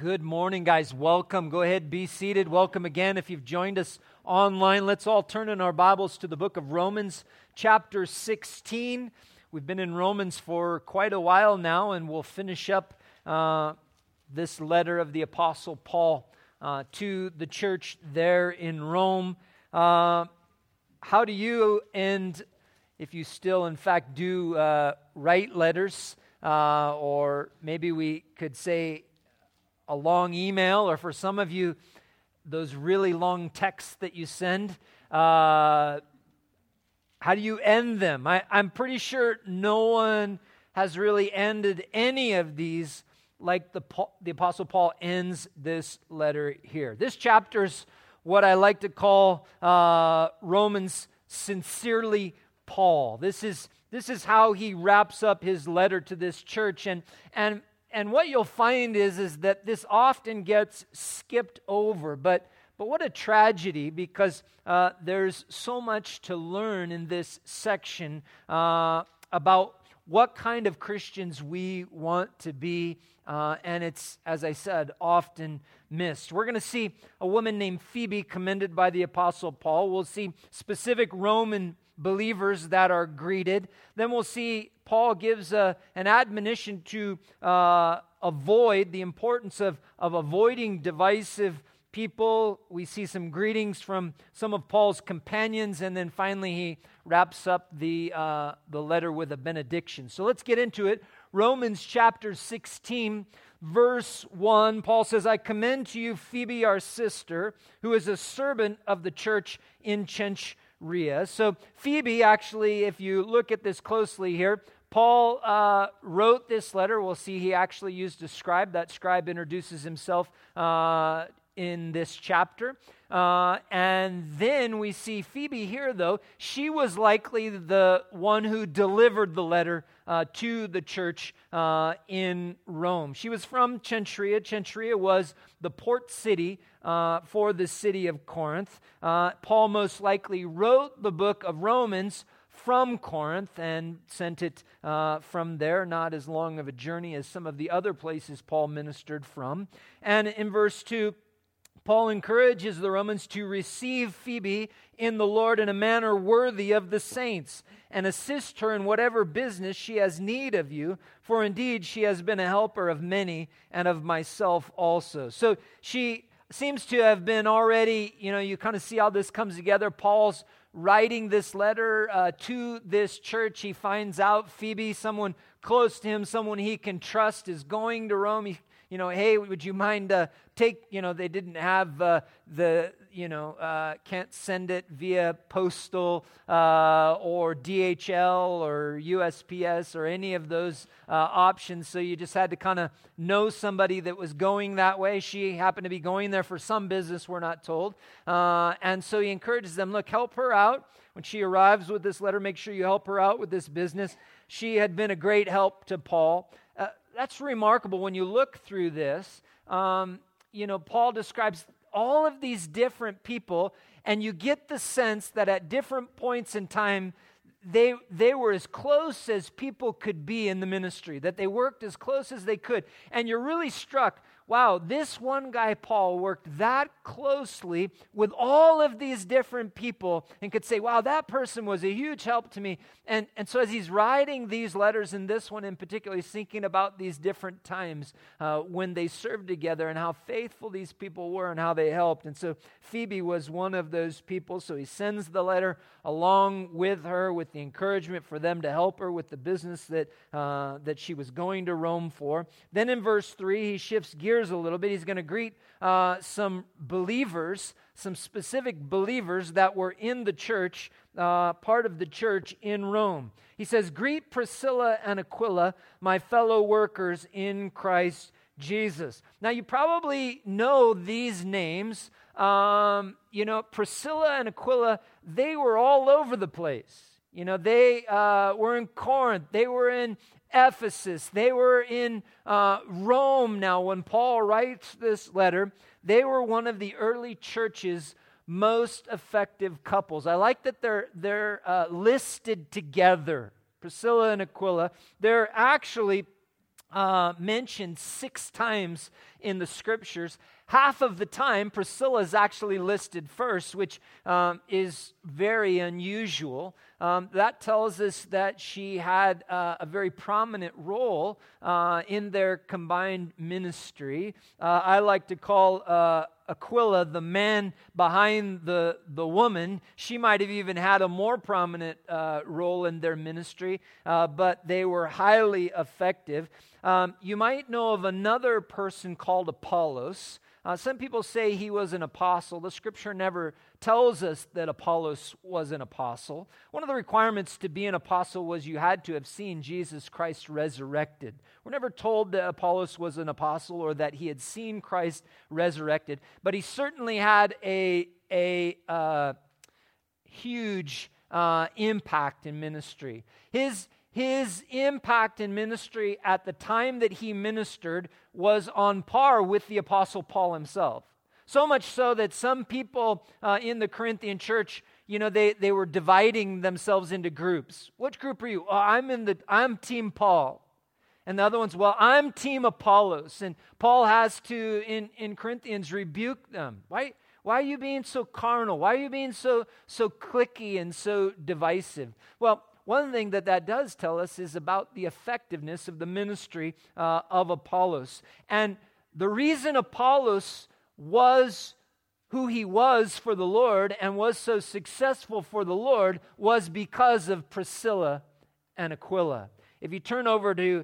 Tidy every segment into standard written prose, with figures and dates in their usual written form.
Good morning, guys. Welcome. Go ahead, be seated. Welcome again. If you've joined us online, let's all turn in our Bibles to the book of Romans, chapter 16. We've been in Romans for quite a while now, and we'll finish up this letter of the Apostle Paul to the church there in Rome. How do you, and if you still, in fact, do write letters, or maybe we could say a long email, or for some of you, those really long texts that you send, how do you end them? I'm pretty sure no one has really ended any of these like the Apostle Paul ends this letter here. This chapter's what I like to call Romans sincerely Paul. This is how he wraps up his letter to this church, and what you'll find is that this often gets skipped over, but what a tragedy, because there's so much to learn in this section about what kind of Christians we want to be, and it's, as I said, often missed. We're going to see a woman named Phoebe commended by the Apostle Paul. We'll see specific Roman believers that are greeted. Then we'll see Paul gives an admonition to avoid the importance of avoiding divisive people. We see some greetings from some of Paul's companions, and then finally he wraps up the letter with a benediction. So let's get into it. Romans chapter 16, verse 1, Paul says, "I commend to you Phoebe, our sister, who is a servant of the church in Cenchrea." So Phoebe, actually, if you look at this closely here, Paul wrote this letter. We'll see he actually used a scribe. That scribe introduces himself in this chapter. And then we see Phoebe here, though. She was likely the one who delivered the letter to the church in Rome. She was from Cenchrea. Cenchrea was the port city for the city of Corinth. Paul most likely wrote the book of Romans from Corinth and sent it from there, not as long of a journey as some of the other places Paul ministered from. And in verse 2, Paul encourages the Romans to receive Phoebe in the Lord in a manner worthy of the saints, and assist her in whatever business she has need of you, for indeed she has been a helper of many and of myself also. So she seems to have been already, you kind of see how this comes together. Paul's writing this letter to this church. He finds out Phoebe, someone close to him, someone he can trust, is going to Rome. Hey, would you mind they didn't have can't send it via postal or DHL or USPS or any of those options, so you just had to kind of know somebody that was going that way. She happened to be going there for some business, we're not told, and so he encourages them, look, help her out. When she arrives with this letter, make sure you help her out with this business. She had been a great help to Paul. That's remarkable when you look through this. Paul describes all of these different people, and you get the sense that at different points in time, they were as close as people could be in the ministry, that they worked as close as they could. And you're really struck, wow, this one guy, Paul, worked that closely with all of these different people and could say, wow, that person was a huge help to me. And so as he's writing these letters, and this one in particular, he's thinking about these different times when they served together and how faithful these people were and how they helped. And so Phoebe was one of those people. So he sends the letter along with her with the encouragement for them to help her with the business that she was going to Rome for. Then in verse 3, he shifts gears a little bit. He's going to greet some believers, some specific believers that were in the church, part of the church in Rome. He says, "Greet Priscilla and Aquila, my fellow workers in Christ Jesus." Now, you probably know these names. Priscilla and Aquila, they were all over the place. They were in Corinth. They were in Ephesus. They were in Rome. Now, when Paul writes this letter, they were one of the early church's most effective couples. I like that they're listed together, Priscilla and Aquila. They're actually mentioned 6 times in the scriptures. Half of the time, Priscilla is actually listed first, which is very unusual. That tells us that she had a very prominent role in their combined ministry. I like to call Aquila the man behind the woman. She might have even had a more prominent role in their ministry, but they were highly effective. You might know of another person called Apollos. Some people say he was an apostle. The scripture never tells us that Apollos was an apostle. One of the requirements to be an apostle was you had to have seen Jesus Christ resurrected. We're never told that Apollos was an apostle or that he had seen Christ resurrected, but he certainly had a huge impact in ministry. His impact in ministry at the time that he ministered was on par with the Apostle Paul himself. So much so that some people in the Corinthian church, they were dividing themselves into groups. Which group are you? Oh, I'm Team Paul. And the other one's, well, I'm Team Apollos. And Paul has to, in Corinthians, rebuke them. Why are you being so carnal? Why are you being so cliquey and so divisive? Well, one thing that does tell us is about the effectiveness of the ministry of Apollos. And the reason Apollos was who he was for the Lord and was so successful for the Lord was because of Priscilla and Aquila. If you turn over to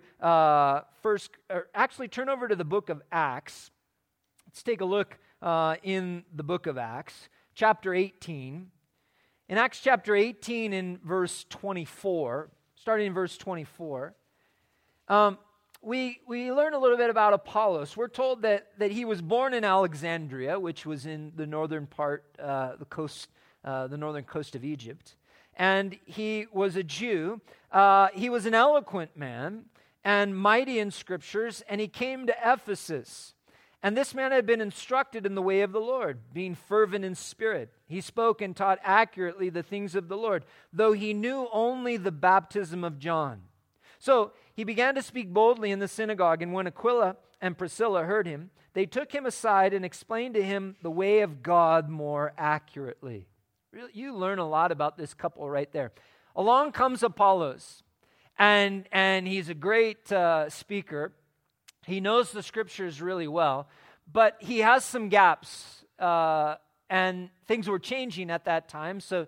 turn over to the book of Acts, let's take a look in the book of Acts, chapter 18. In Acts chapter 18 in verse 24, starting in verse 24, we learn a little bit about Apollos. We're told that he was born in Alexandria, which was in the northern part, the northern coast of Egypt. And he was a Jew. He was an eloquent man and mighty in scriptures, and he came to Ephesus. And this man had been instructed in the way of the Lord, being fervent in spirit. He spoke and taught accurately the things of the Lord, though he knew only the baptism of John. So he began to speak boldly in the synagogue, and when Aquila and Priscilla heard him, they took him aside and explained to him the way of God more accurately. You learn a lot about this couple right there. Along comes Apollos, and he's a great speaker. He knows the scriptures really well, but he has some gaps, and things were changing at that time, so,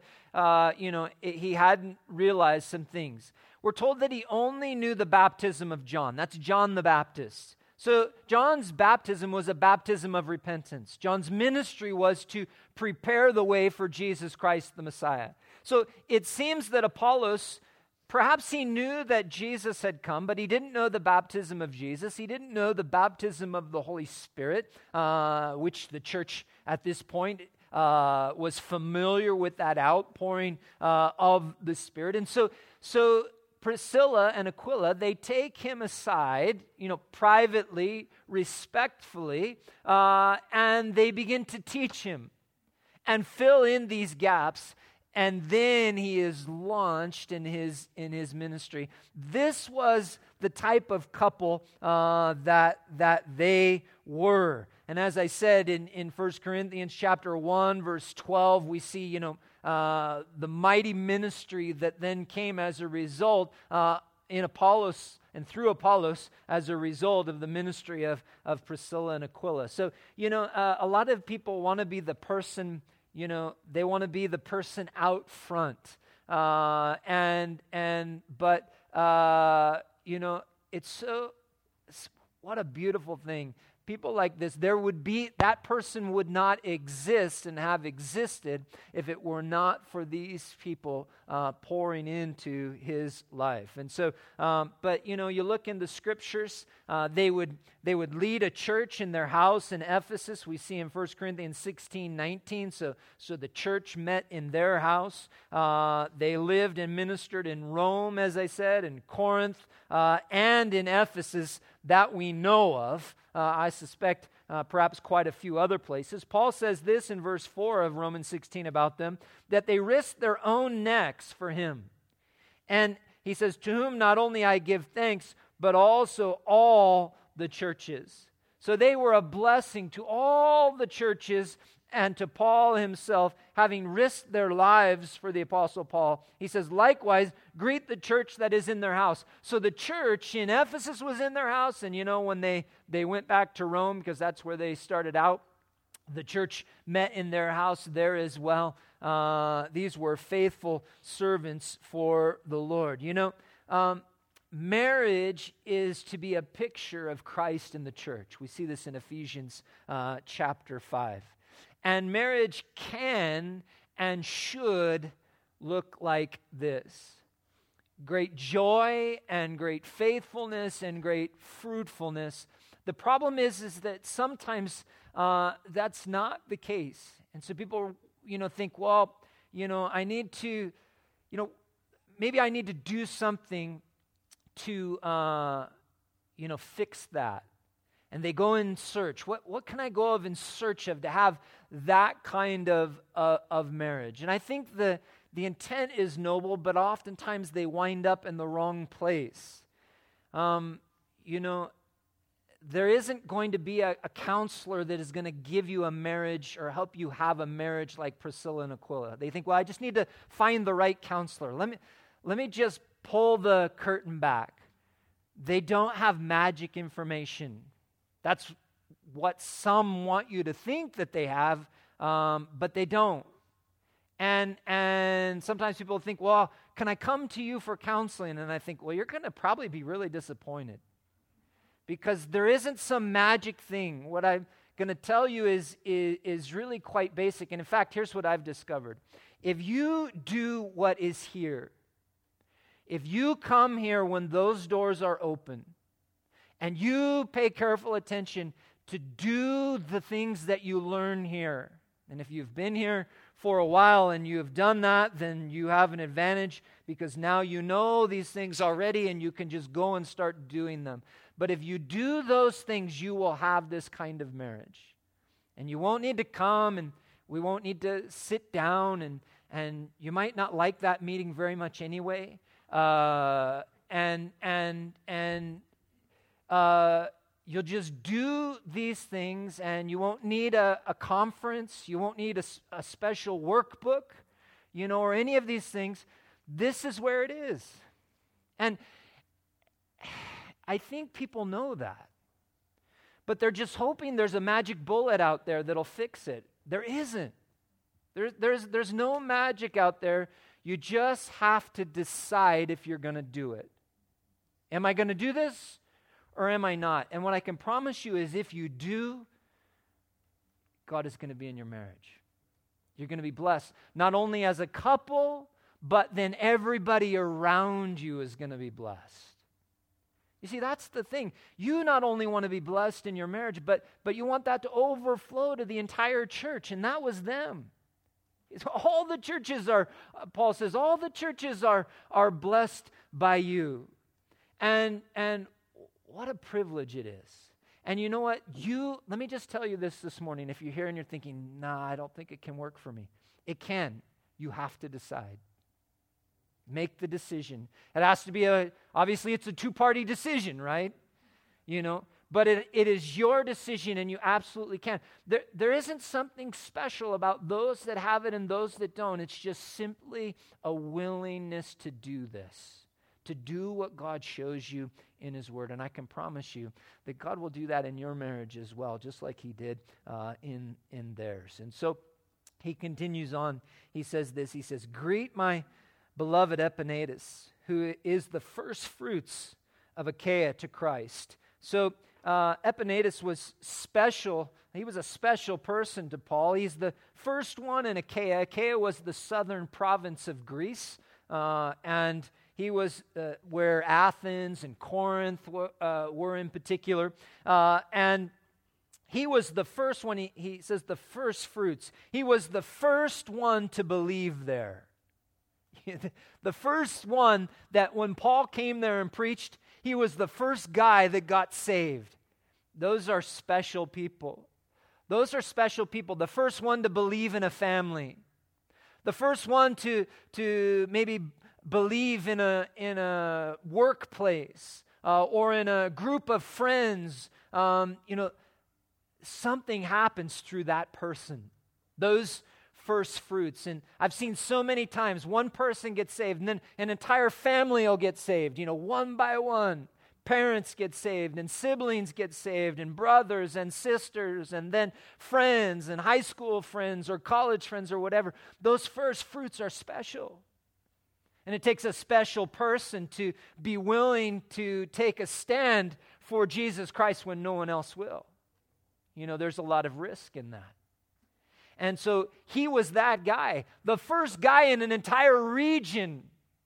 he hadn't realized some things. We're told that he only knew the baptism of John. That's John the Baptist. So John's baptism was a baptism of repentance. John's ministry was to prepare the way for Jesus Christ the Messiah. So it seems that Apollos, perhaps he knew that Jesus had come, but he didn't know the baptism of Jesus. He didn't know the baptism of the Holy Spirit, which the church at this point was familiar with that outpouring of the Spirit. And so Priscilla and Aquila, they take him aside, privately, respectfully, and they begin to teach him and fill in these gaps. And then he is launched in his ministry. This was the type of couple that they were. And as I said in 1 Corinthians chapter 1, verse 12, we see, the mighty ministry that then came as a result in Apollos and through Apollos as a result of the ministry of Priscilla and Aquila. So, a lot of people want to be the person, they want to be the person out front. But what a beautiful thing. People like this, that person would not exist and have existed if it were not for these people pouring into his life. And so, you look in the scriptures, they would lead a church in their house in Ephesus. We see in 1 Corinthians 16:19. So the church met in their house. They lived and ministered in Rome, as I said, in Corinth, and in Ephesus that we know of. I suspect perhaps quite a few other places. Paul says this in verse 4 of Romans 16 about them, that they risked their own necks for him. And he says, to whom not only I give thanks, but also all the churches. So they were a blessing to all the churches and to Paul himself, having risked their lives for the Apostle Paul. He says, likewise, greet the church that is in their house. So the church in Ephesus was in their house, and when they went back to Rome, because that's where they started out, the church met in their house there as well. These were faithful servants for the Lord. Marriage is to be a picture of Christ in the church. We see this in Ephesians chapter 5. And marriage can and should look like this: great joy and great faithfulness and great fruitfulness. The problem is that sometimes that's not the case. And so people, think, well, I need to, maybe I need to do something to, fix that. And they go in search. What can I go in search of to have that kind of marriage? And I think the intent is noble, but oftentimes they wind up in the wrong place. There isn't going to be a counselor that is going to give you a marriage or help you have a marriage like Priscilla and Aquila. They think, well, I just need to find the right counselor. Let me just pull the curtain back. They don't have magic information. That's what some want you to think that they have, but they don't. And sometimes people think, well, can I come to you for counseling? And I think, well, you're going to probably be really disappointed, because there isn't some magic thing. What I'm going to tell you is really quite basic. And in fact, here's what I've discovered. If you do what is here, if you come here when those doors are open, and you pay careful attention to do the things that you learn here, and if you've been here for a while and you have done that, then you have an advantage, because now you know these things already and you can just go and start doing them. But if you do those things, you will have this kind of marriage. And you won't need to come, and we won't need to sit down, and you might not like that meeting very much anyway. You'll just do these things, and you won't need a conference. You won't need a special workbook, or any of these things. This is where it is. And I think people know that. But they're just hoping there's a magic bullet out there that'll fix it. There isn't. There's no magic out there. You just have to decide if you're going to do it. Am I going to do this, or am I not? And what I can promise you is, if you do, God is going to be in your marriage. You're going to be blessed, not only as a couple, but then everybody around you is going to be blessed. You see, that's the thing. You not only want to be blessed in your marriage, but you want that to overflow to the entire church, and that was them. All the churches are, Paul says, all the churches are blessed by you. And what a privilege it is. And you know what? Let me just tell you this morning. If you're here and you're thinking, nah, I don't think it can work for me. It can. You have to decide. Make the decision. It has to be obviously it's a two-party decision, right? But it is your decision, and you absolutely can. There isn't something special about those that have it and those that don't. It's just simply a willingness to do this, to do what God shows you in His Word. And I can promise you that God will do that in your marriage as well, just like He did in theirs. And so he continues on. He says this. He says, "Greet my beloved Epaenetus, who is the first fruits of Achaia to Christ." So Epaenetus was special. He was a special person to Paul. He's the first one in Achaia. Achaia was the southern province of Greece, and he was where Athens and Corinth were in particular. And he was the first one. He says the first fruits. He was the first one to believe there. The first one that when Paul came there and preached, he was the first guy that got saved. Those are special people. Those are special people. The first one to believe in a family. The first one to maybe believe in a workplace or in a group of friends, something happens through that person. Those first fruits. And I've seen so many times one person gets saved and then an entire family will get saved, one by one. Parents get saved and siblings get saved and brothers and sisters and then friends and high school friends or college friends or whatever. Those first fruits are special. And it takes a special person to be willing to take a stand for Jesus Christ when no one else will. There's a lot of risk in that. And so he was that guy, the first guy in an entire region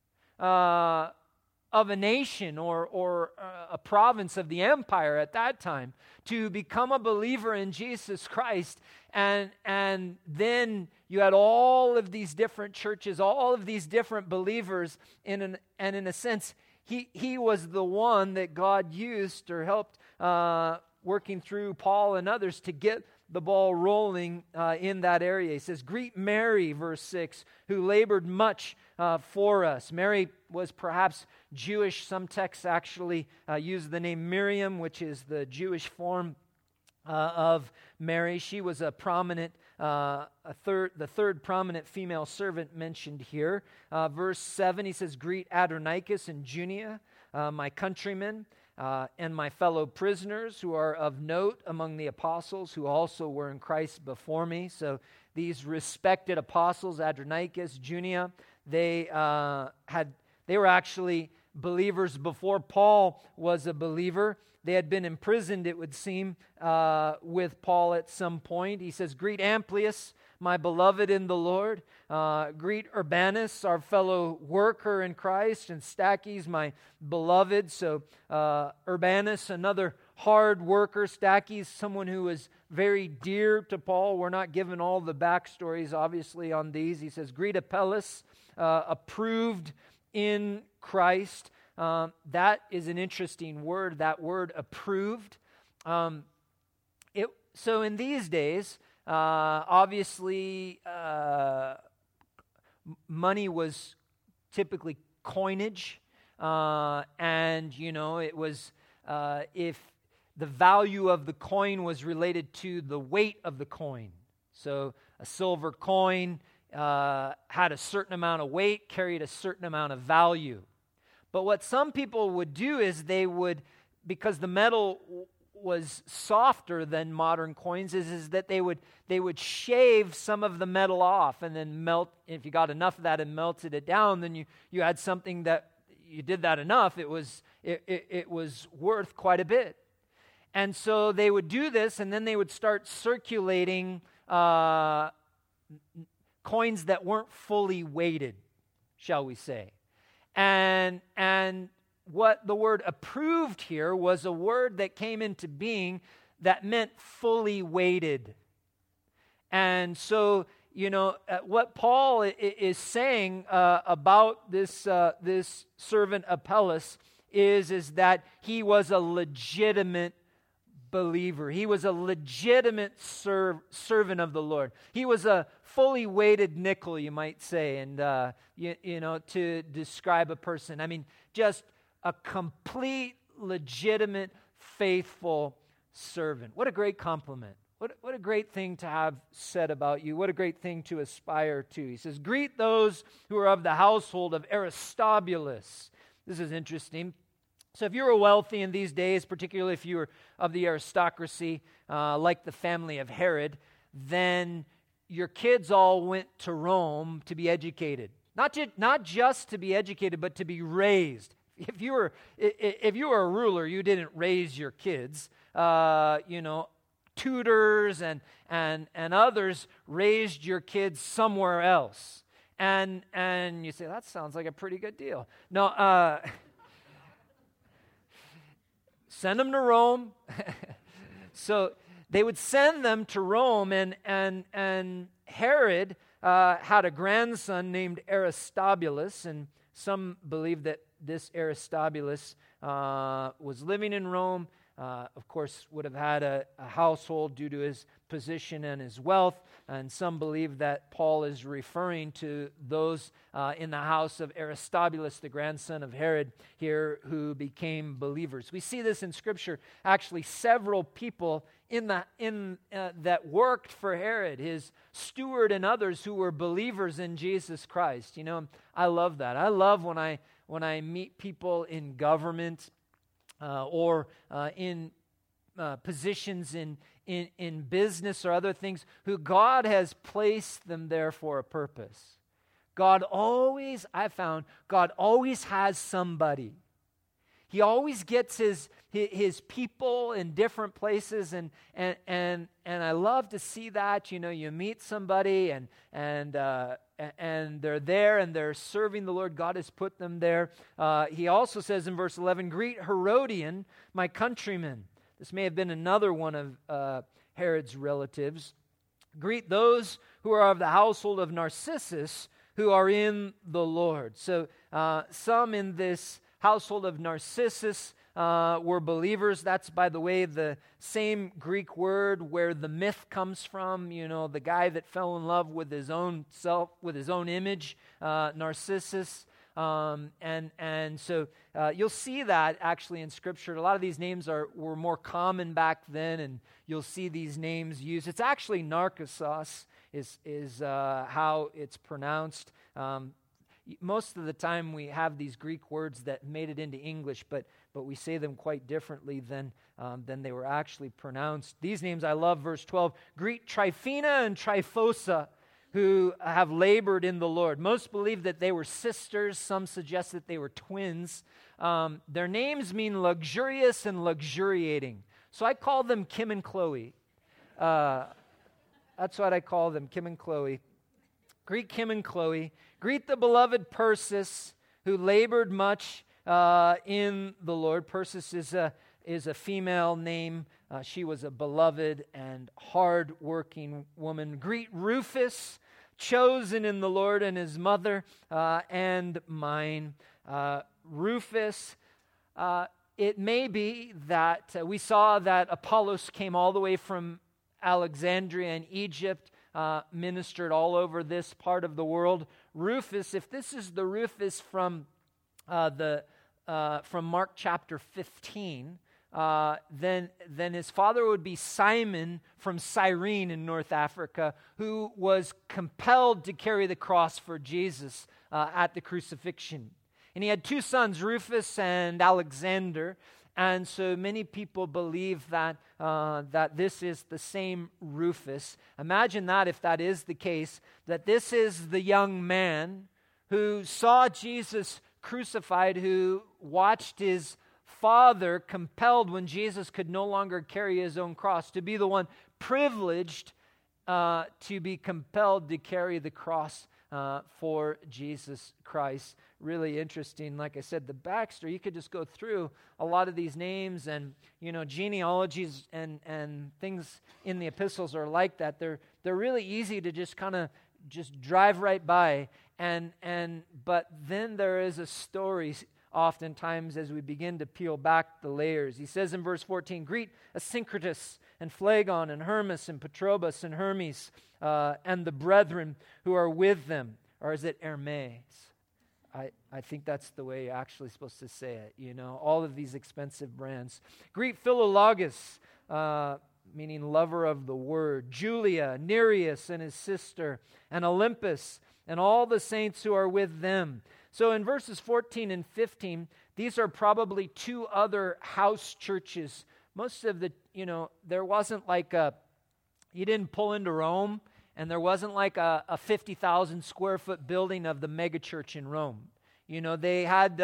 of a nation or a province of the empire at that time to become a believer in Jesus Christ. And then you had all of these different churches, all of these different believers, and in a sense, he was the one that God used or helped working through Paul and others to get the ball rolling in that area. He says, greet Mary, verse 6, who labored much for us. Mary was perhaps Jewish. Some texts actually use the name Miriam, which is the Jewish form of Mary. She was a prominent, the third prominent female servant mentioned here. Verse 7, he says, greet Adronicus and Junia, my countrymen, and my fellow prisoners who are of note among the apostles who also were in Christ before me. So these respected apostles, Adronicus, Junia, they were actually believers before Paul was a believer. They had been imprisoned, it would seem, with Paul at some point. He says, greet Amplias, my beloved in the Lord. Greet Urbanus, our fellow worker in Christ, and Stachys, my beloved. So Urbanus, another hard worker. Stachys, someone who was very dear to Paul. We're not given all the backstories, obviously, on these. He says, greet Apelles, approved in Christ. That is an interesting word, that word approved. So in these days, obviously, money was typically coinage, and it was if the value of the coin was related to the weight of the coin. So a silver coin had a certain amount of weight, carried a certain amount of value. But what some people would do is they would, because the metal was softer than modern coins, is that they would shave some of the metal off and then melt. If you got enough of that and melted it down, then you had something that you did that enough. It was worth quite a bit. And so they would do this, and then they would start circulating coins that weren't fully weighted, shall we say. And what the word approved here was a word that came into being that meant fully weighted. And so, what Paul is saying about this servant Apelles is that he was a legitimate believer. He was a legitimate servant of the Lord. He was a fully weighted nickel, you might say, and to describe a person. I mean, just a complete, legitimate, faithful servant. What a great compliment. What a great thing to have said about you. What a great thing to aspire to. He says, greet those who are of the household of Aristobulus. This is interesting. So if you were wealthy in these days, particularly if you were of the aristocracy, like the family of Herod, then your kids all went to Rome to be educated. Not just to be educated, but to be raised. If you were a ruler, you didn't raise your kids. Tutors and others raised your kids somewhere else. And you say, that sounds like a pretty good deal. No, send them to Rome. So they would send them to Rome, and Herod had a grandson named Aristobulus, and some believe that this Aristobulus was living in Rome, of course, would have had a household due to his position and his wealth, and some believe that Paul is referring to those in the house of Aristobulus, the grandson of Herod here, who became believers. We see this in Scripture. Actually, several people that worked for Herod, his steward, and others who were believers in Jesus Christ. You know, I love that. I love when I meet people in government or in positions in business or other things who God has placed them there for a purpose. I found God always has somebody. He always gets his people in different places, and I love to see that. You know, you meet somebody and they're there and they're serving the Lord. God has put them there. He also says in verse 11, "Greet Herodian, my countrymen." This may have been another one of Herod's relatives. "Greet those who are of the household of Narcissus, who are in the Lord." So some in this household of Narcissus were believers. That's, by the way, the same Greek word where the myth comes from. You know, the guy that fell in love with his own self, with his own image, Narcissus. And so you'll see that actually in Scripture. A lot of these names were more common back then, and you'll see these names used. It's actually Narcissus is how it's pronounced. Most of the time we have these Greek words that made it into English, but we say them quite differently than they were actually pronounced. These names I love. Verse 12, "Greet Tryphena and Tryphosa, who have labored in the Lord." Most believe that they were sisters. Some suggest that they were twins. Their names mean luxurious and luxuriating. So I call them Kim and Chloe. That's what I call them, Kim and Chloe. Greet Kim and Chloe. "Greet the beloved Persis, who labored much in the Lord." Persis is a female name. She was a beloved and hard-working woman. "Greet Rufus, chosen in the Lord, and his mother and mine." Rufus, it may be that we saw that Apollos came all the way from Alexandria in Egypt, ministered all over this part of the world. Rufus, if this is the Rufus from Mark chapter 15, then his father would be Simon from Cyrene in North Africa, who was compelled to carry the cross for Jesus at the crucifixion. And he had two sons, Rufus and Alexander. And so many people believe that this is the same Rufus. Imagine that, if that is the case, that this is the young man who saw Jesus crucified, who watched his father compelled when Jesus could no longer carry his own cross, to be the one privileged to be compelled to carry the cross for Jesus Christ. Really interesting. Like I said, the backstory, you could just go through a lot of these names, and genealogies and things in the epistles are like that. They're really easy to just kind of just drive right by, but then there is a story oftentimes as we begin to peel back the layers. He says in verse 14, "Greet Asyncritus and Phlegon and Hermas and Patrobas and Hermes and the brethren who are with them." Or is it Hermes? I think that's the way you're actually supposed to say it, all of these expensive brands. "Greet Philologus," meaning lover of the word, "Julia, Nereus and his sister, and Olympus, and all the saints who are with them." So in verses 14 and 15, these are probably two other house churches. Most of there wasn't like you didn't pull into Rome, and there wasn't like a 50,000 square foot building of the megachurch in Rome. They had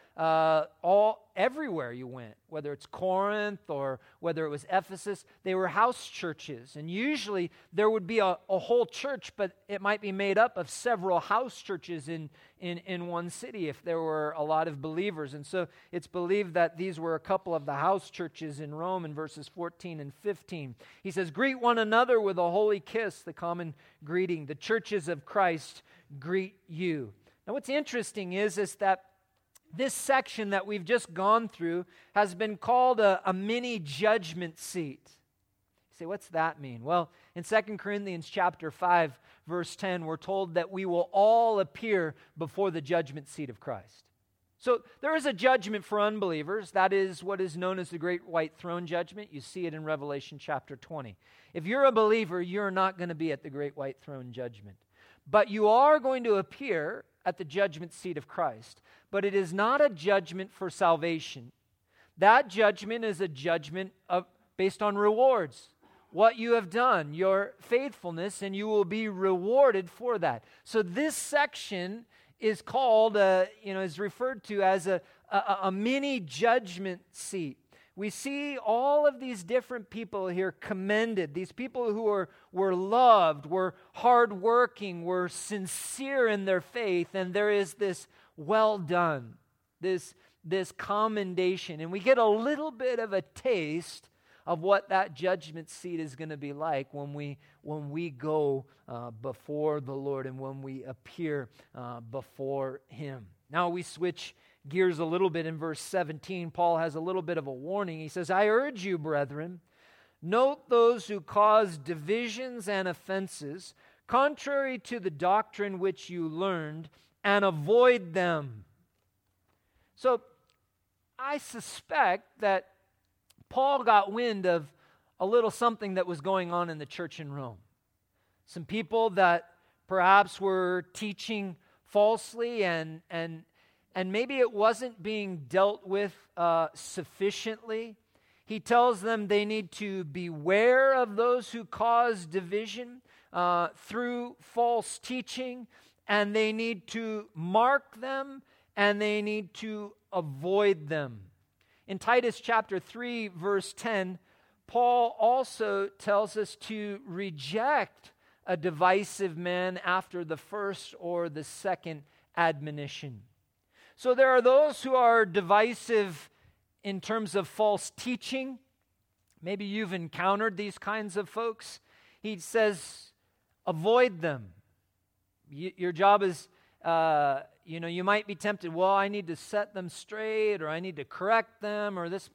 everywhere you went, whether it's Corinth or whether it was Ephesus, they were house churches. And usually there would be a whole church, but it might be made up of several house churches in one city if there were a lot of believers. And so it's believed that these were a couple of the house churches in Rome in verses 14 and 15. He says, "Greet one another with a holy kiss," the common greeting. "The churches of Christ greet you." Now what's interesting is that This section that we've just gone through has been called a mini judgment seat. You say, what's that mean? Well, in 2 Corinthians chapter 5, verse 10, we're told that we will all appear before the judgment seat of Christ. So there is a judgment for unbelievers. That is what is known as the Great White Throne Judgment. You see it in Revelation chapter 20. If you're a believer, you're not going to be at the Great White Throne Judgment. But you are going to appear at the judgment seat of Christ. But it is not a judgment for salvation. That judgment is a judgment based on rewards. What you have done, your faithfulness, and you will be rewarded for that. So this section is called, is referred to as a mini judgment seat. We see all of these different people here commended, these people who were loved, were hardworking, were sincere in their faith, and there is this well done, this commendation. And we get a little bit of a taste of what that judgment seat is going to be like when we go before the Lord and when we appear before Him. Now we switch gears a little bit in verse 17. Paul has a little bit of a warning. He says, I urge you, brethren, note those who cause divisions and offenses, contrary to the doctrine which you learned, and avoid them. So I suspect that Paul got wind of a little something that was going on in the church in Rome. Some people that perhaps were teaching falsely and maybe it wasn't being dealt with sufficiently. He tells them they need to beware of those who cause division through false teaching, and they need to mark them, and they need to avoid them. In Titus chapter 3, verse 10, Paul also tells us to reject a divisive man after the first or the second admonition. So there are those who are divisive in terms of false teaching. Maybe you've encountered these kinds of folks. He says, avoid them. Your job is, you might be tempted, well, I need to set them straight, or I need to correct them, or this.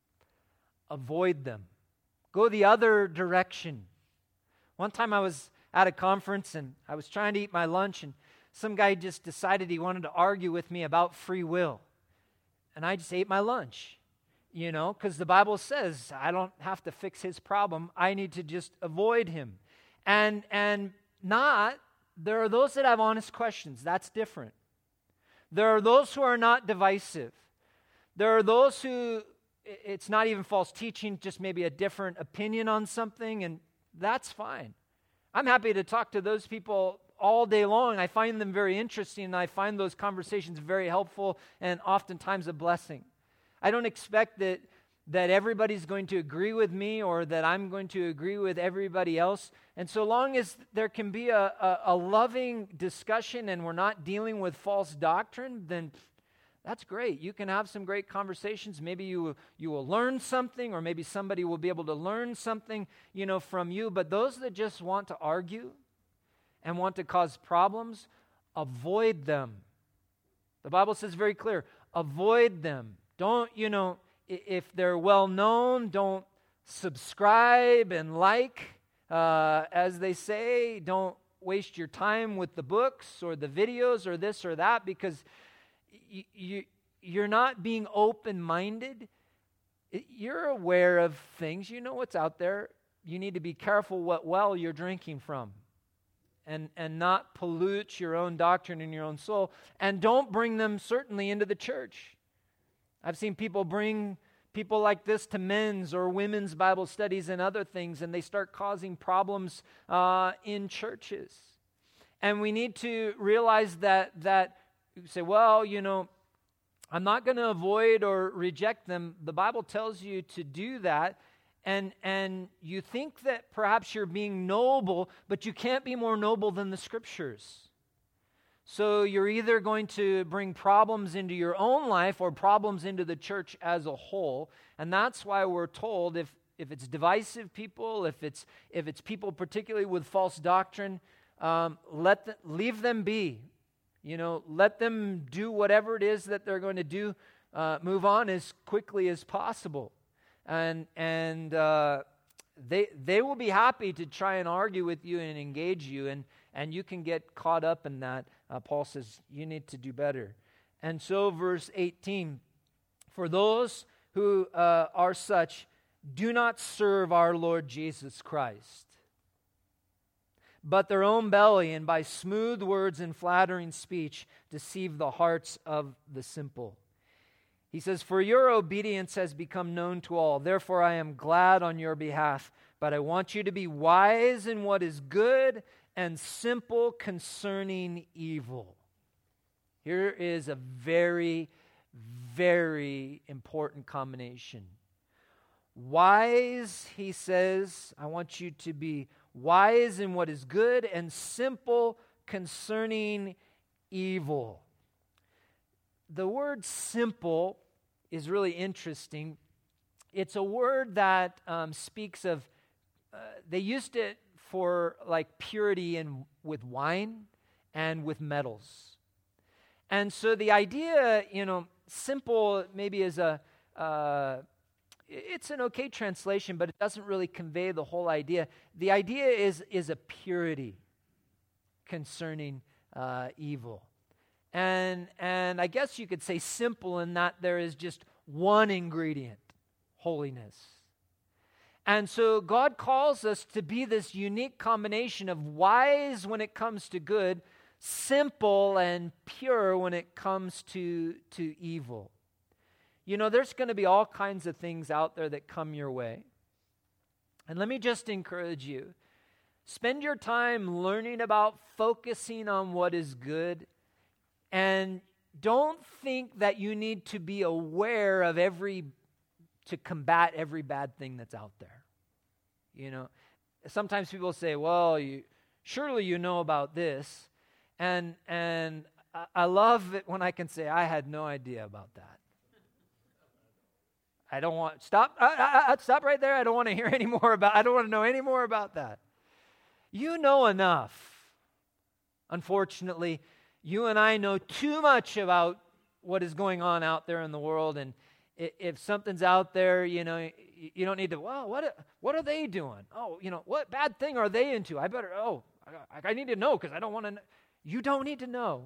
Avoid them. Go the other direction. One time I was at a conference, and I was trying to eat my lunch, and some guy just decided he wanted to argue with me about free will. And I just ate my lunch, because the Bible says I don't have to fix his problem. I need to just avoid him. And there are those that have honest questions. That's different. There are those who are not divisive. There are those who, it's not even false teaching, just maybe a different opinion on something, and that's fine. I'm happy to talk to those people all day long. I find them very interesting, and I find those conversations very helpful and oftentimes a blessing. I don't expect that everybody's going to agree with me or that I'm going to agree with everybody else. And so long as there can be a loving discussion and we're not dealing with false doctrine, then that's great. You can have some great conversations. Maybe you will learn something, or maybe somebody will be able to learn something, from you. But those that just want to argue and want to cause problems, avoid them. The Bible says very clear, avoid them. Don't, if they're well known, don't subscribe and like, as they say. Don't waste your time with the books or the videos or this or that, because you're not being open-minded. You're aware of things. You know what's out there. You need to be careful what well you're drinking from, and not pollute your own doctrine and your own soul. And don't bring them certainly into the church. I've seen people bring people like this to men's or women's Bible studies and other things, and they start causing problems in churches. And we need to realize that you say, well, I'm not going to avoid or reject them. The Bible tells you to do that, and you think that perhaps you're being noble, but you can't be more noble than the Scriptures. So you're either going to bring problems into your own life or problems into the church as a whole. And that's why we're told if it's divisive people, if it's people particularly with false doctrine, leave them be. let them do whatever it is that they're going to do. Move on as quickly as possible. And they will be happy to try and argue with you and engage you, and you can get caught up in that. Paul says you need to do better. And so verse 18, for those who are such do not serve our Lord Jesus Christ, but their own belly, and by smooth words and flattering speech deceive the hearts of the simple. He says, for your obedience has become known to all. Therefore I am glad on your behalf, but I want you to be wise in what is good and simple concerning evil. Here is a very, very important combination. Wise, he says, I want you to be wise in what is good and simple concerning evil. The word simple is really interesting. It's a word that speaks of, they used it for like purity with wine and with metals. And so the idea, simple maybe is it's an okay translation, but it doesn't really convey the whole idea. The idea is a purity concerning evil. And I guess you could say simple in that there is just one ingredient, holiness. And so God calls us to be this unique combination of wise when it comes to good, simple and pure when it comes to evil. There's going to be all kinds of things out there that come your way. And let me just encourage you, spend your time learning about focusing on what is good, and don't think that you need to be aware of to combat every bad thing that's out there. Sometimes people say, well, surely you know about this. And I love it when I can say, I had no idea about that. I don't want, stop right there. I don't want to hear any more I don't want to know any more about that. You know enough. Unfortunately, you and I know too much about what is going on out there in the world, and if something's out there, you don't need to, well, what are they doing? Oh, what bad thing are they into? I need to know because I don't want to know. You don't need to know,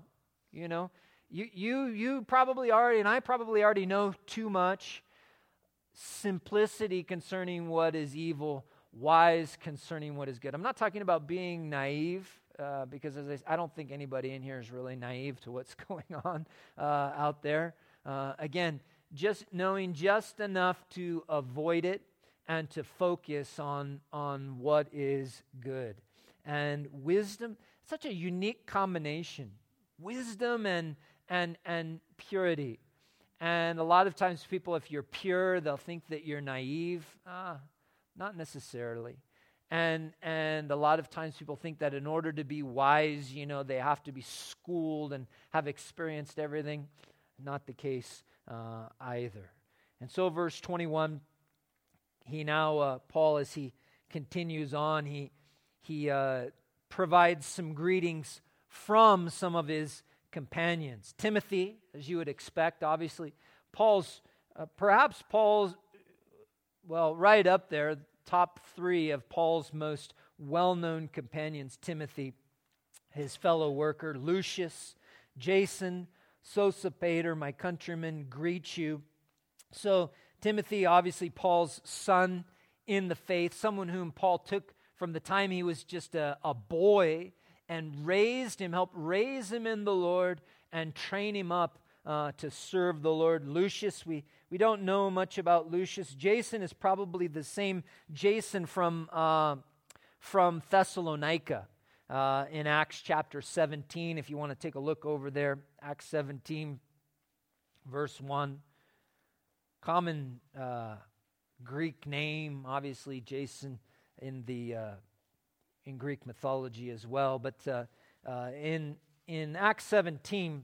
You probably already, and I probably already know too much. Simplicity concerning what is evil, wise concerning what is good. I'm not talking about being naive, because I don't think anybody in here is really naive to what's going on out there. Again, just knowing just enough to avoid it and to focus on what is good. And wisdom, such a unique combination. Wisdom and purity. And a lot of times people, if you're pure, they'll think that you're naive. Not necessarily. And a lot of times people think that in order to be wise, they have to be schooled and have experienced everything. Not the case either. And so verse 21, Paul, as he continues on, he provides some greetings from some of his companions. Timothy, as you would expect, obviously. Paul's right up there, top 3 of Paul's most well-known companions. Timothy, his fellow worker, Lucius, Jason, Sosipater, my countrymen, greet you. So Timothy, obviously Paul's son in the faith, someone whom Paul took from the time he was just a boy and helped raise him in the Lord and train him up to serve the Lord. Lucius, we don't know much about Lucius. Jason is probably the same Jason from Thessalonica in Acts chapter 17. If you want to take a look over there, Acts 17, verse 1. Common Greek name, obviously Jason in Greek mythology as well. But in Acts 17,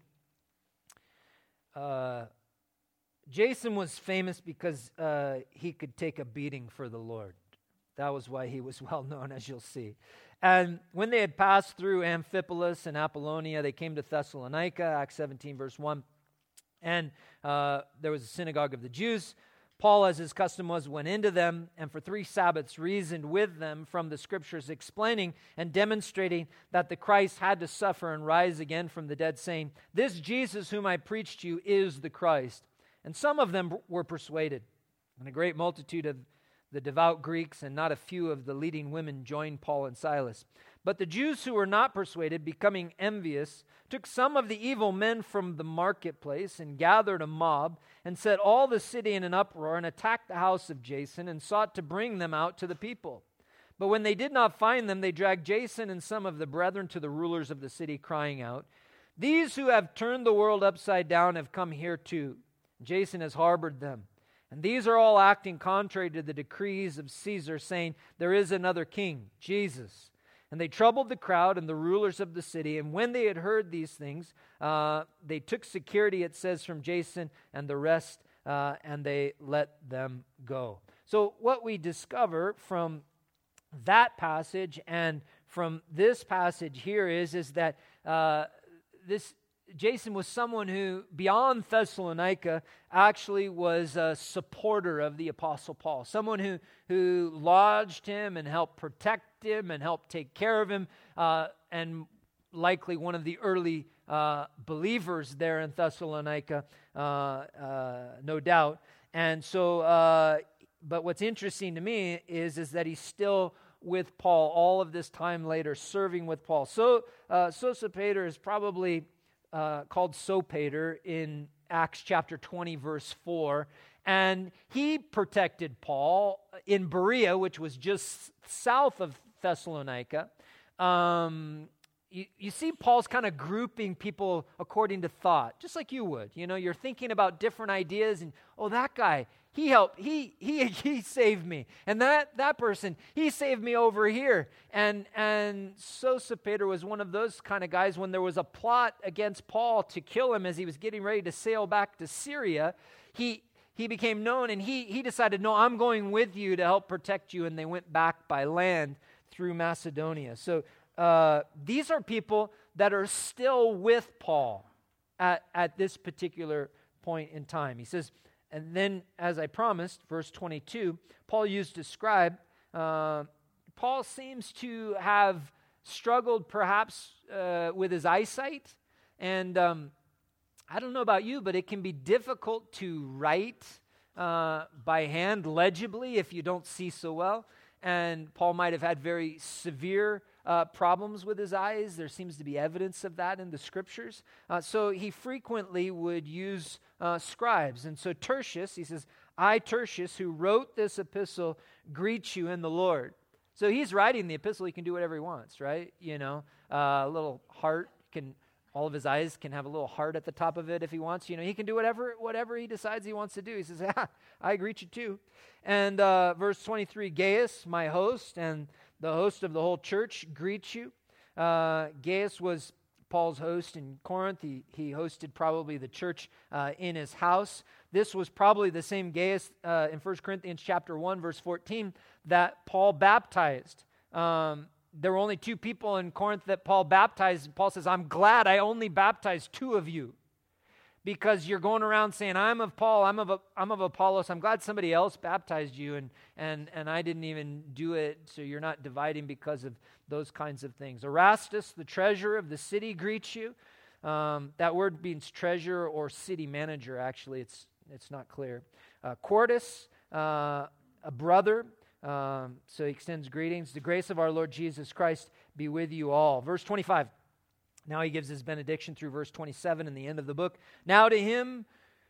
Jason was famous because he could take a beating for the Lord. That was why he was well known, as you'll see. And when they had passed through Amphipolis and Apollonia, they came to Thessalonica, Acts 17, verse 1. And there was a synagogue of the Jews. Paul, as his custom was, went into them, and for 3 Sabbaths reasoned with them from the Scriptures, explaining and demonstrating that the Christ had to suffer and rise again from the dead, saying, "This Jesus whom I preached to you is the Christ." And some of them were persuaded, and a great multitude of the devout Greeks and not a few of the leading women joined Paul and Silas. But the Jews who were not persuaded, becoming envious, took some of the evil men from the marketplace and gathered a mob and set all the city in an uproar and attacked the house of Jason and sought to bring them out to the people. But when they did not find them, they dragged Jason and some of the brethren to the rulers of the city, crying out, "These who have turned the world upside down have come here too. Jason has harbored them. And these are all acting contrary to the decrees of Caesar, saying, there is another king, Jesus." And they troubled the crowd and the rulers of the city. And when they had heard these things, they took security, it says, from Jason and the rest, and they let them go. So what we discover from that passage and from this passage here is that this Jason was someone who, beyond Thessalonica, actually was a supporter of the Apostle Paul. Someone who lodged him and helped protect him and helped take care of him, and likely one of the early believers there in Thessalonica, no doubt. And so, but what's interesting to me is that he's still with Paul all of this time later, serving with Paul. So, Sosipater is probably called Sopater in Acts chapter 20, verse 4. And he protected Paul in Berea, which was just south of Thessalonica. You see Paul's kind of grouping people according to thought, just like you would. You know, you're thinking about different ideas, and, oh, that guy, he helped, he saved me. And that person, he saved me over here. And Sosipater was one of those kind of guys. When there was a plot against Paul to kill him as he was getting ready to sail back to Syria, he became known, and he decided, no, I'm going with you to help protect you. And they went back by land through Macedonia. So these are people that are still with Paul at this particular point in time. He says, and then, as I promised, verse 22, Paul used a scribe. Paul seems to have struggled perhaps with his eyesight. And I don't know about you, but it can be difficult to write by hand legibly if you don't see so well. And Paul might have had very severe problems with his eyes. There seems to be evidence of that in the Scriptures. So he frequently would use scribes. And so Tertius, he says, "I, Tertius, who wrote this epistle, greet you in the Lord." So he's writing the epistle. He can do whatever he wants, right? You know, a little heart all of his eyes can have a little heart at the top of it if he wants. You know, he can do whatever he decides he wants to do. He says, I greet you too. And verse 23, Gaius, my host, and the host of the whole church greet you. Gaius was Paul's host in Corinth. He hosted probably the church in his house. This was probably the same Gaius in 1 Corinthians chapter 1, verse 14, that Paul baptized. There were only 2 people in Corinth that Paul baptized. Paul says, I'm glad I only baptized 2 of you, because you're going around saying, I'm of Paul, I'm of Apollos. I'm glad somebody else baptized you, and I didn't even do it, so you're not dividing because of those kinds of things. Erastus, the treasurer of the city, greets you. That word means treasurer or city manager, actually. It's not clear. Quartus, a brother. So he extends greetings. The grace of our Lord Jesus Christ be with you all. Verse 25. Now he gives his benediction through verse 27 in the end of the book. Now to him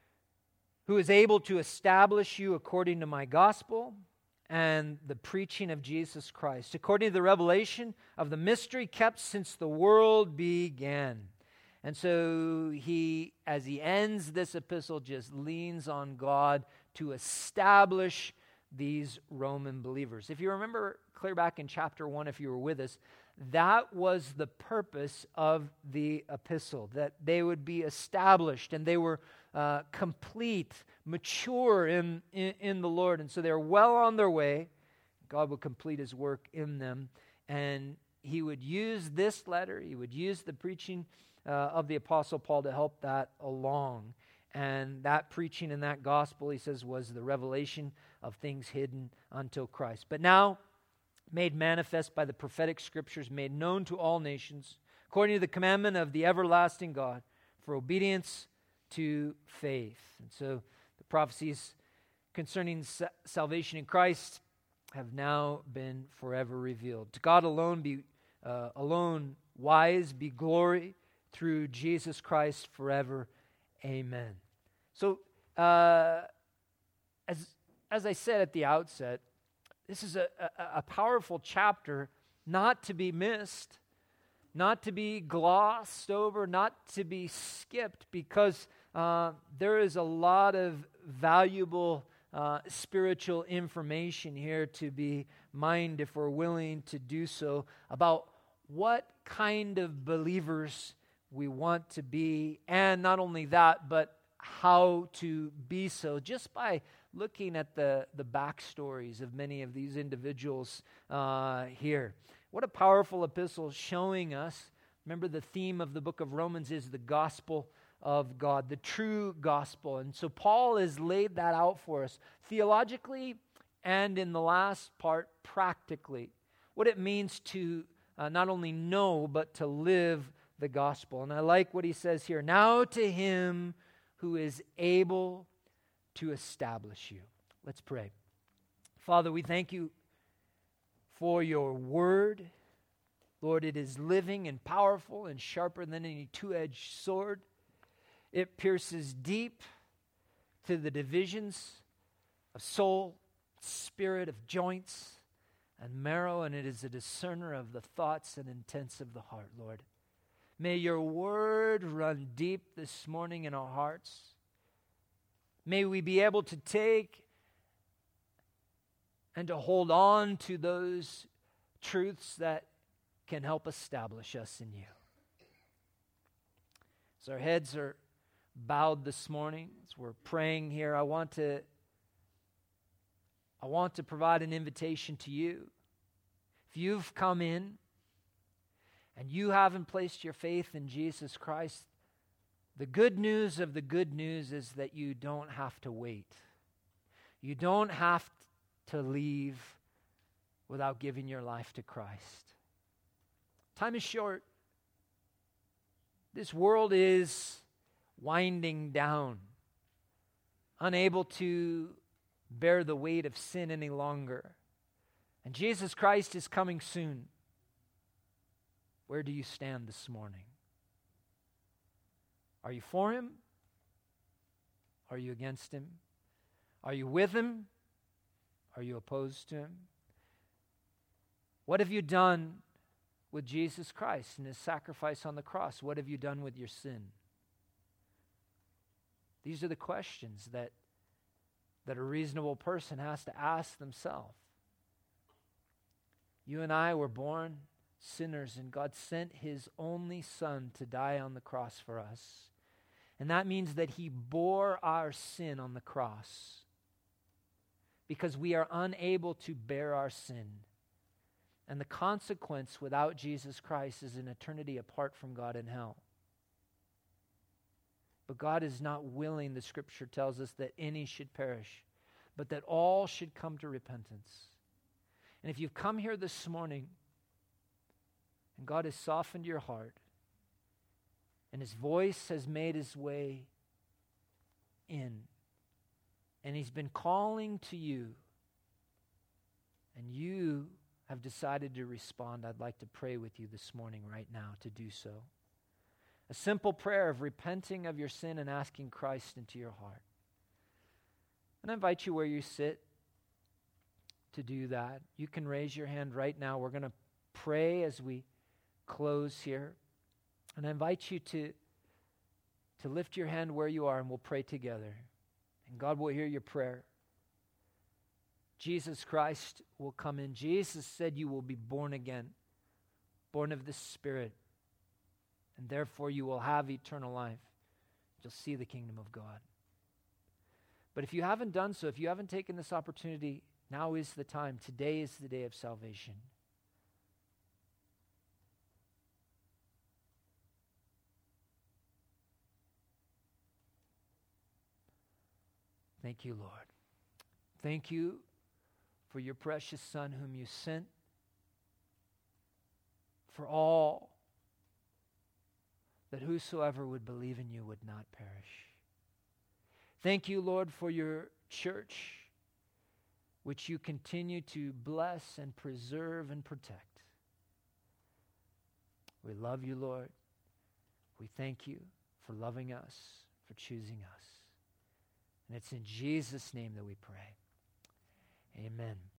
who is able to establish you according to my gospel and the preaching of Jesus Christ, according to the revelation of the mystery kept since the world began. And so he, as he ends this epistle, just leans on God to establish these Roman believers. If you remember clear back in chapter 1, if you were with us, that was the purpose of the epistle, that they would be established and they were complete, mature in the Lord. And so they're well on their way. God would complete his work in them. And he would use this letter, he would use the preaching of the Apostle Paul to help that along. And that preaching and that gospel, he says, was the revelation of things hidden until Christ. But now, made manifest by the prophetic scriptures, made known to all nations, according to the commandment of the everlasting God, for obedience to faith. And so the prophecies concerning salvation in Christ have now been forever revealed. To God alone be alone wise be glory through Jesus Christ forever. Amen. So, as I said at the outset, this is a powerful chapter not to be missed, not to be glossed over, not to be skipped, because there is a lot of valuable spiritual information here to be mined if we're willing to do so about what kind of believers we want to be, and not only that, but how to be so, just by looking at the backstories of many of these individuals here. What a powerful epistle showing us. Remember, the theme of the book of Romans is the gospel of God, the true gospel. And so Paul has laid that out for us theologically, and in the last part, practically. What it means to not only know, but to live the gospel. And I like what he says here. Now to him who is able to establish you. Let's pray. Father, we thank you for your word. Lord, it is living and powerful and sharper than any two-edged sword. It pierces deep to the divisions of soul, spirit, of joints and marrow, and it is a discerner of the thoughts and intents of the heart, Lord. May your word run deep this morning in our hearts. May we be able to take and to hold on to those truths that can help establish us in you. As our heads are bowed this morning, as we're praying here, I want to provide an invitation to you. If you've come in and you haven't placed your faith in Jesus Christ, the good news of the good news is that you don't have to wait. You don't have to leave without giving your life to Christ. Time is short. This world is winding down, unable to bear the weight of sin any longer. And Jesus Christ is coming soon. Where do you stand this morning? Are you for him? Are you against him? Are you with him? Are you opposed to him? What have you done with Jesus Christ and his sacrifice on the cross? What have you done with your sin? These are the questions that a reasonable person has to ask themselves. You and I were born sinners, and God sent his only Son to die on the cross for us. And that means that he bore our sin on the cross because we are unable to bear our sin. And the consequence without Jesus Christ is an eternity apart from God in hell. But God is not willing, the scripture tells us, that any should perish, but that all should come to repentance. And if you've come here this morning and God has softened your heart and his voice has made his way in, and he's been calling to you, and you have decided to respond, I'd like to pray with you this morning right now to do so. A simple prayer of repenting of your sin and asking Christ into your heart. And I invite you where you sit to do that. You can raise your hand right now. We're going to pray as we close here. And I invite you to lift your hand where you are, and we'll pray together. And God will hear your prayer. Jesus Christ will come in. Jesus said you will be born again, born of the Spirit, and therefore you will have eternal life. You'll see the kingdom of God. But if you haven't done so, if you haven't taken this opportunity, Now is the time. Today is the day of salvation. Thank you, Lord. Thank you for your precious Son whom you sent for all, that whosoever would believe in you would not perish. Thank you, Lord, for your church, which you continue to bless and preserve and protect. We love you, Lord. We thank you for loving us, for choosing us. And it's in Jesus' name that we pray. Amen.